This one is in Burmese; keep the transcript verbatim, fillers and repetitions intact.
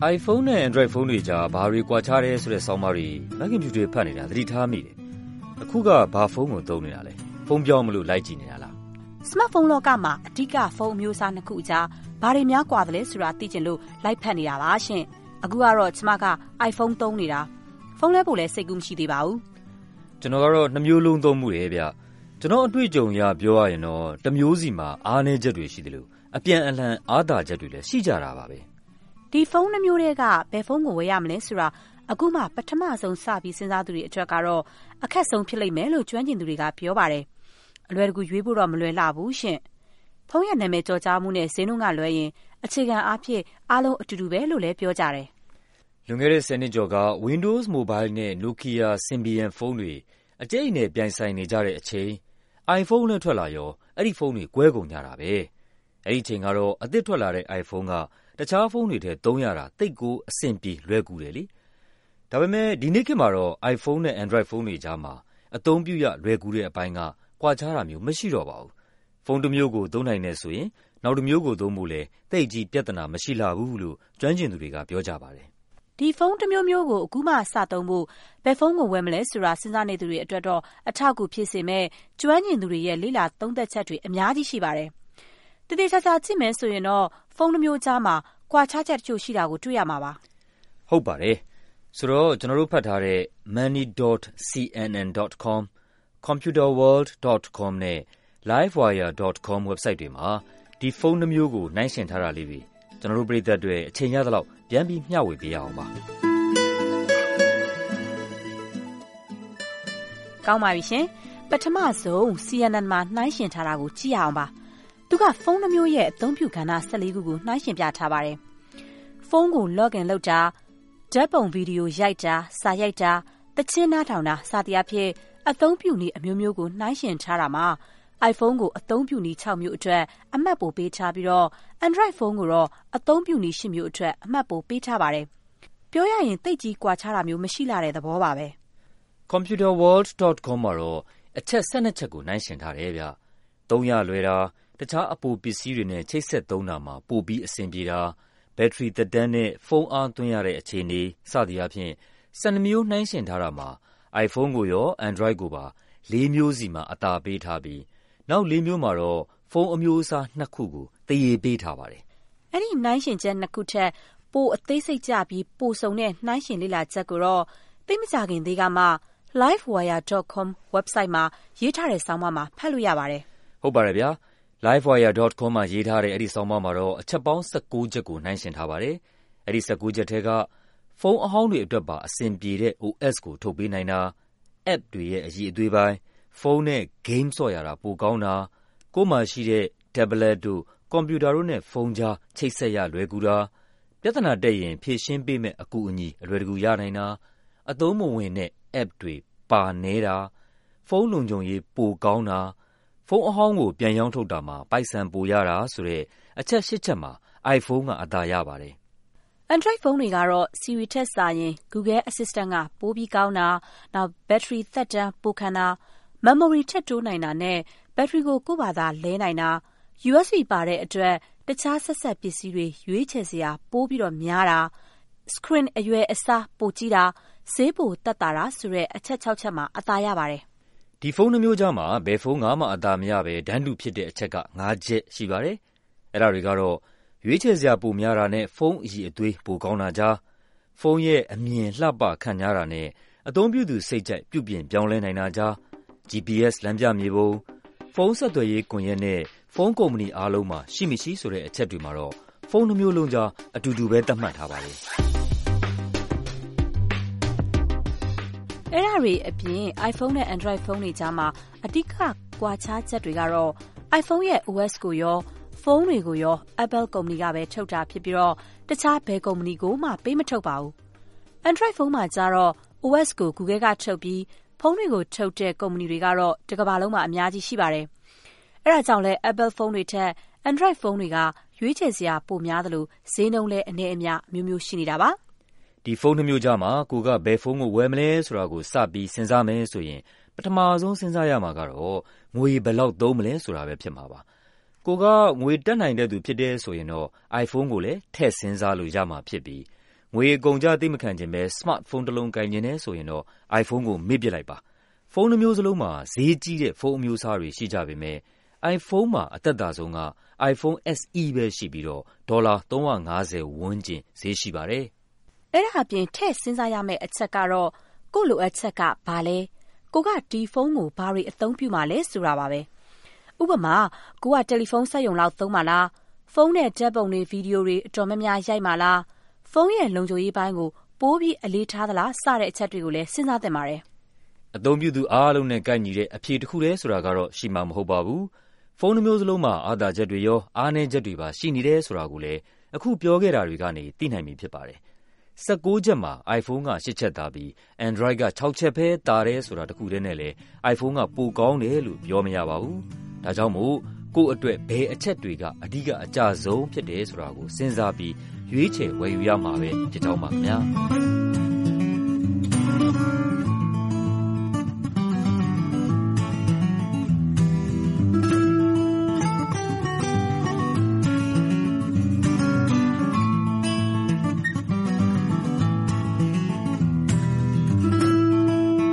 iPhone နဲ့ Android ဖုန်းတွေကြားဘာတွေကွာခြားတယ်ဆိုတဲ့ဆောင်းပါးတွေမခင်ဖြူတွေဖတ်နေတာသတိထားမိတယ်။အခုကဘာဖုန်းကိုသုံးနေတာလဲ။ဖုန်းပြောင်းမလို့လိုက်ကြည့်နေတာလား။ Smartphone လောကမှာအဓိကဖုန်းအမျိုးအစားနှစ်ခုအကြားဘာတွေများကွာတယ်လဲဆိုတာသိချင်လို့လိုက်ဖတ်နေတာပါရှင်။အခုကတော့ကျမက iPhone သုံးနေတာ။ဖုန်းလဲဖို့လဲစိတ်ကူးမရှိသေးပါဘူး။ကျွန်တော်ကတော့နှစ်မျိုးလုံးသုံးမှုတယ်ဗျ။ကျွန်တော်အတွေ့အကြုံအရပြောရရင်တော့တစ်မျိုးစီမှာအားနည်းချက်တွေရှိတယ်လို့အပြန်အလှန်အားသာချက်တွေလည်းရှိကြတာပါပဲ။ဒီဖုန်းနှမျိုးတွေကဘယ်ဖုန်းကိုဝယ်ရမလဲဆိုတာအခုမှပထမဆုံးစပြီးစဉ်းစားသူတွေအတွက်ကတော့အခက်ဆုံးဖြစ်လိမ့်မယ်လို့ကျွမ်းကျင်သူတွေကပြောပါတယ်။အလွယ်တကူရွေးဖို့တော့မလွယ်လှဘူးရှင်။ဖုန်းရဲ့နာမည်ကြော်ကြားမှုနဲ့ဈေးနှုန်းကလွယ်ရင်အခြေခံအားဖြင့်အားလုံးအတူတူပဲလို့လည်းပြောကြတယ်။လွန်ခဲ့တဲ့ဆယ်နှစ်ကျော်က Windows Mobile နဲ့ Nokia Symbian ဖုန်းတွေအကျိတ်နဲ့ပြိုင်ဆိုင်နေကြတဲ့အချိန် iPhone နဲ့ထွက်လာရောအဲ့ဒီဖုန်းတွေကွဲကုန်ကြတာပဲ။အဲ့ဒီအချိန်ကတော့အသစ်ထွက်လာတဲ့ iPhone ကတခြားဖုန်းတွေထက်သုံးရတာသိပ်ကိုအဆင်ပြေလွယ်ကူတယ်လေ။ဒါပေမဲ့ဒီနေ့ခေတ်မှာတော့ iPhone နဲ့ Android ဖုန်းတွေကြားမှာအသုံးပြုရလွယ်ကူတဲ့အပိုင်းကကွာခြားတာမျိုးမရှိတော့ပါဘူး။ဖုန်းတစ်မျိုးကိုသုံးနိုင်နေဆိုရင်နောက်တစ်မျိုးကိုသုံးဖို့လဲသိပ်ကြီးပြဿနာမရှိလှဘူးလို့ကျွမ်းကျင်သူတွေကပြောကြပါတယ်။ဒီဖုန်းတစ်မျိုးမျိုးကိုအခုမှစသုံးဖို့ဘယ်ဖုန်းကိုဝယ်မလဲဆိုတာစဉ်းစားနေသူတွေအတွက်တော့အထောက်အကူဖြစ်စေမဲ့ကျွမ်းကျင်သူတွေရဲ့လေ့လာသုံးသပ်ချက်တွေအများကြီးရှိပါတယ်။တတိချာချာကြည့်မယ်ဆိုရင်တော့ဖုန်းတစ်မျိုးကြားမှာကွာခြားချက်တချို့ရှိတာကိုတွေ့ရမှာပါ။ဟုတ်ပါတယ်။ဆိုတော့ကျွန်တော်တို့ဖတ်ထားတဲ့ money dot c n n dot com, computer world dot com နဲ့ livewire dot com website တွေမှာဒီဖုန်းနှမျိုးကိုနှိုင်းယှဉ်ထားတာလေးတွေကျွန်တော်တို့ပြည်သက်တွေအချိန်ရသလောက်ပြန်ပြီးမျှဝေပေးရအောင်ပါ။ကောင်းပါပြီရှင်။ပထမဆုံး C N N မှာနှိုင်းယှဉ်ထားတာကိုကြည့်ရအောင်ပါ။သူကဖုန်းနှမျိုးရဲ့အသုံးပြုကဏ္ဍ၁၄ခုကိုနှိုင်းယှဉ်ပြထားပါတယ်။ဖုန်းကို login လုပ်တာဓာတ်ပုံဗီဒီယိုရိုက်တာစာရိုက်တာသီချင်းနားထောင်တာစသည်အဖြစ်အသုံးပြုနည်းအမျိုးမျိုးကိုနှိုင်းယှဉ်ထားတာမှာ iPhone ကိုအသုံးပြုနည်း၆မျိုးအတွက်အမှတ်ပိုပေးထားပြီးတော့ Android ဖုန်းကိုတော့အသုံးပြုနည်း၈မျိုးအတွက်အမှတ်ပိုပေးထားပါတယ်။ပြောရရင်သိပ်ကြီးကွာခြားတာမျိုးမရှိလာတဲ့သဘောပါပဲ။ computer world dot com မှာတော့အချက်၁၂ချက်ကိုနှိုင်းယှဉ်ထားတယ်ဗျ။သုံးရလွယ်တာတခြားအပိုပစ္စည်းတွေနဲ့ချိတ်ဆက်သုံးတာမှာပိုပြီးအဆင်ပြေတာဘက်ထရီသက်တမ်းနဲ့ဖုန်းအားသွင်းရတဲ့အခြေအနေစသည်အပြင်၁၂မျိုးနှိုင်းယှဉ်ထားတာမှာ iPhone ကိုရော Android ကိုပါ၄မျိုးစီမှာအသာပေးထားပြီးနောက်၄မျိုးမှာတော့ဖုန်းအမျိုးအစားနှစ်ခုကိုသရေပေးထားပါတယ်။အဲ့ဒီနှိုင်းယှဉ်ချက်နှစ်ခုထက်ပိုအသေးစိတ်ကျပြီးပိုစုံတဲ့နှိုင်းယှဉ်လေ့လာချက်ကိုတော့သိမကြခင်သေးကမှ livewire dot com website မှာရေးထားတဲ့ဆောင်းပါးမှာဖတ်လို့ရပါတယ်။ဟုတ်ပါတယ်ဗျာ။ livewire dot com မှာရေးထားတဲ့အဲ့ဒီဆောင်းပါးမှာတော့အချက်ပေါင်း၁၉ချက်ကိုနှိုင်းယှဉ်ထားပါတယ်။အဲ့ဒီ၁၉ချက်ထဲကဖုန်းအဟောင်းတွေအတွက်ပါအဆင်ပြေတဲ့ O S ကိုထုတ်ပေးနိုင်တာ app တွေရဲ့အရည်အသွေးပိုင်းဖုန်းနဲ့ game ဆော့ရတာပိုကောင်းတာကိုယ်မှာရှိတဲ့ tablet တို့ကွန်ပျူတာတို့နဲ့ဖုန်းကြားချိတ်ဆက်ရလွယ်ကူတာပြဿနာတက်ရင်ဖြေရှင်းပေးမဲ့အကူအညီအလွယ်တကူရနိုင်တာအသုံးမဝင်တဲ့ app တွေပါနေတာဖုန်းလုံခြုံရေးပိုကောင်းတာဖုန်းအဟောင်းကိုပြန်ရောင်းထုတ်တာမှာပိုက်ဆံပိုရတာဆိုတဲ့အချက်၈ချက်မှာ iPhone ကအသာရပါတယ်။ Android ဖုန်းတွေကတော့ Siri ထက်စာရင် Google Assistant ကပိုပြီးကောင်းတာနောက် battery သက်တမ်းပိုခံတာ memory ထက်တိုးနိုင်တာနဲ့ battery ကိုကိုယ့်ဘာသာလဲနိုင်တာ U S B ပါတဲ့အတွက်တခြားဆက်ဆက်ပစ္စည်းတွေရွေးချယ်စရာပိုပြီးတော့များတာ screen အရွယ်အစားပိုကြီးတာဈေးပိုတက်တာတာဆိုတဲ့အချက်၆ချက်မှာအသာရပါတယ်။ဒီဖုန်းနှမျိုးကြားမှာဘယ်ဖုန်းကမှအသာမရပဲတန်းတူဖြစ်တဲ့အချက်က၅ချက်ရှိပါတယ်။အဲ့ဒါတွေကတော့ရွေးချယ်စရာပိုများတာနဲ့ဖုန်းအရည်အသွေးပိုကောင်းတာကြားဖုန်းရဲ့အမြင်လှပခန့်ညားတာနဲ့အသုံးပြုသူစိတ်ကြိုက်ပြုပြင်ပြောင်းလဲနိုင်တာကြား G P S လမ်းပြမြေပုံဖုန်းဆက်သွယ်ရေးကွန်ရက်နဲ့ဖုန်းကုမ္ပဏီအားလုံးမှာရှိမရှိဆိုတဲ့အချက်တွေမှာတော့ဖုန်းနှမျိုးလုံးကြားအတူတူပဲသတ်မှတ်ထားပါလေ။အဲ့ဒါတွေအပြင် iPhone နဲ့ Android ဖုန်းတွေကြားမှာအဓိကကွာခြားချက်တွေကတော့ iPhone ရဲ့ O S ကိုရောဖုန်းတွေကိုရော Apple ကုမ္ပဏီကပဲထုတ်တာဖြစ်ပြီးတော့တခြားဘယ်ကုမ္ပဏီကိုမှပေးမထုတ်ပါဘူး။ Android ဖုန်းမှာကျတော့ O S ကို Google ကထုတ်ပြီးဖုန်းတွေကိုထုတ်တဲ့ကုမ္ပဏီတွေကတော့တစ်ကမ္ဘာလုံးမှာအများကြီးရှိပါတယ်။အဲ့ဒါကြောင့်လဲ Apple ဖုန်းတွေထက် Android ဖုန်းတွေကရွေးချယ်စရာပိုများသလိုဈေးနှုန်းလည်းအနည်းအများမျိုးမျိုးရှိနေတာပါ။ဒီဖုန်းနှမျိုးကြားမှာကိုကဘယ်ဖုန်းကိုဝယ်မလဲဆိုတာကိုစပြီးစဉ်းစားမယ်ဆိုရင်ပထမဆုံးစဉ်းစားရမှာကတော့ငွေဘယ်လောက်သုံးမလဲဆိုတာပဲဖြစ်မှာပါ။ကိုကငွေတက်နိုင်တဲ့သူဖြစ်တဲ့ဆိုရင်တော့ iPhone ကိုလည်းထည့်စဉ်းစားလို့ရမှာဖြစ်ပြီးငွေကုန်ကြသိမခံခြင်းပဲ smartphone တစ်လုံးကိုင်ခြင်းနဲ့ဆိုရင်တော့ iPhone ကိုမေ့ပစ်လိုက်ပါဖုန်းတစ်မျိုးစလုံးမှာဈေးကြီးတဲ့ဖုန်းအမျိုးအစားတွေရှိကြပေမဲ့ iPhone မှာအသက်သာဆုံးက iPhone เอส อี ပဲရှိပြီးတော့ဒေါ်လာသုံးရာ၅ဆယ်ဝန်းကျင်ဈေးရှိပါတယ်။အဲ့ဒါအပြင်ထည့်စဉ်းစားရမယ့်အချက်ကတော့ကိုယ့်လိုအပ်ချက်ကဘာလဲကိုကဒီဖုန်းကိုဘာတွေအသုံးပြုမှာလဲဆိုတာပါပဲ။ဥပမာကိုကတယ်လီဖုန်းစက်ရုံလောက်သုံးမှာလားဖုန်းနဲ့ဓာတ်ပုံတွေဗီဒီယိုတွေအတော်များများရိုက်မှာလားဖုန်းရဲ့လုံခြုံရေးပိုင်းကိုပိုးပြီးအလေးထားသလားစတဲ့အချက်တွေကိုလည်းစဉ်းစားသင့်ပါတယ်။အသုံးပြုသူအားလုံးနဲ့ကိုက်ညီတဲ့အဖြေတစ်ခုတည်းဆိုတာကတော့ရှိမှာမဟုတ်ပါဘူး။ဖုန်းတစ်မျိုးစလုံးမှာအားသာချက်တွေရောအားနည်းချက်တွေပါရှိနေတယ်ဆိုတာကိုလည်းအခုပြောခဲ့တာတွေကနေသိနိုင်ပြီဖြစ်ပါတယ်။၁၉ချက်မှာ iPhone က၈ချက်သာပြီး Android က၆ချက်ပဲသာတယ်ဆိုတာတခုတည်းနဲ့လည်း iPhone ကပိုကောင်းတယ်လို့ပြောမရပါဘူး။ဒါကြောင့်မို့ကိုယ့်အတွက်ဘယ်အချက်တွေကအဓိကအကျဆုံးဖြစ်တယ်ဆိုတာကိုစဉ်းစားပြီးရွေးချယ်ဝယ်ယူရမှာပဲဖြစ်ကြောင်းပါခင်ဗျာ။